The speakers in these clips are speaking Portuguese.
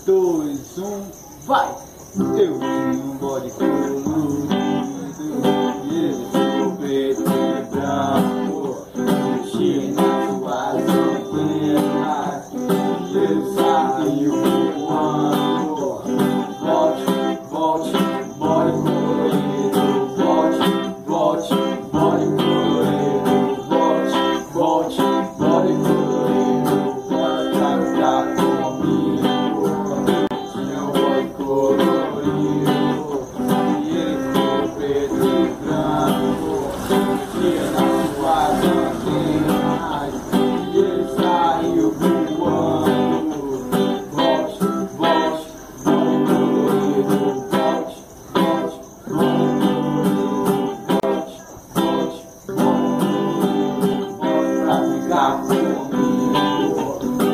2, 1, vai! Eu tinha um bode colorido e ele ficou preto e branco. Mexia nas suas antenas e ele saiu voando. Volte, volte, bode colorido. Volte, volte, bode colorido. Volte, volte, bode colorido. Bora trabalhar comigo. Tinha um bode colorido e ele ficou preto e branco. Mexia nas suas antenas e ele saiu voando. Volte, volte, bode colorido. Volte, volte, bode colorido. Volte, volte, bode colorido. Bora pra ficar comigo.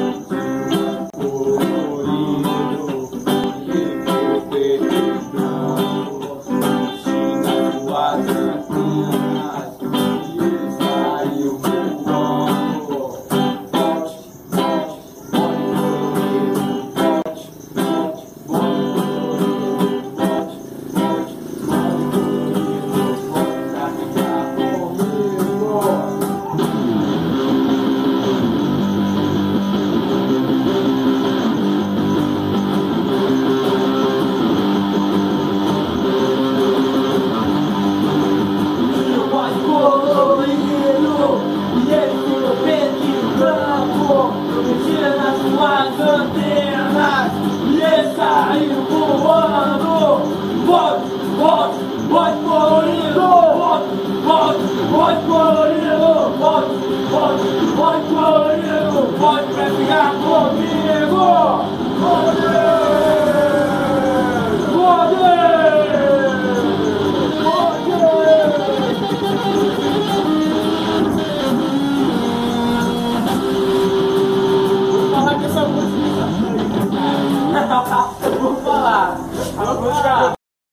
Colorido e ele ficou preto e branco. Mexia nas suas antenas e ele saiu voando. Volte, volte, bode colorido. Volte, volte, bode colorido. Volte, volte, bode colorido. Bora pra ficar comigo. Tinha um bode colorido e ele ficou preto e branco. Mexia nas suas antenas e ele saiu voando. Volte, volte, bode colorido. Volte, volte, bode colorido. Volte, volte, bode colorido. Pode pra ficar comigo. Poder! Vou falar.